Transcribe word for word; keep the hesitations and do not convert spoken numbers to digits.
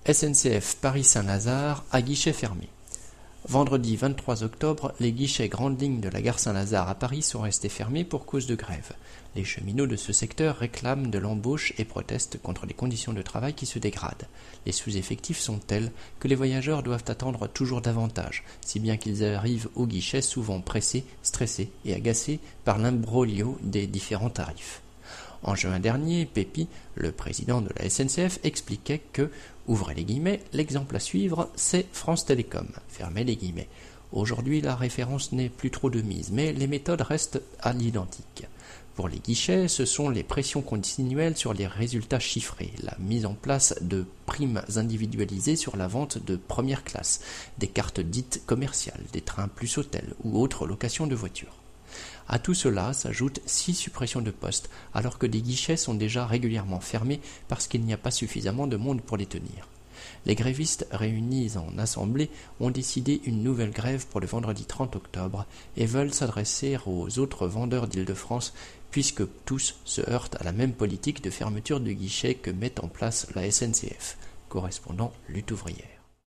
S N C F Paris-Saint-Lazare à guichet fermé. Vendredi vingt-trois octobre, les guichets grandes lignes de la gare Saint-Lazare à Paris sont restés fermés pour cause de grève. Les cheminots de ce secteur réclament de l'embauche et protestent contre les conditions de travail qui se dégradent. Les sous-effectifs sont tels que les voyageurs doivent attendre toujours davantage, si bien qu'ils arrivent au guichet souvent pressés, stressés et agacés par l'imbroglio des différents tarifs. En juin dernier, Pépi, le président de la S N C F, expliquait que, ouvrez les guillemets, l'exemple à suivre, c'est France Télécom, fermez les guillemets. Aujourd'hui, la référence n'est plus trop de mise, mais les méthodes restent à l'identique. Pour les guichets, ce sont les pressions continuelles sur les résultats chiffrés, la mise en place de primes individualisées sur la vente de première classe, des cartes dites commerciales, des trains plus hôtels ou autres locations de voitures. À tout cela s'ajoutent six suppressions de postes, alors que des guichets sont déjà régulièrement fermés parce qu'il n'y a pas suffisamment de monde pour les tenir. Les grévistes réunis en assemblée ont décidé une nouvelle grève pour le vendredi trente octobre et veulent s'adresser aux autres vendeurs d'Île-de-France puisque tous se heurtent à la même politique de fermeture de guichets que met en place la S N C F. Correspondant Lutte ouvrière.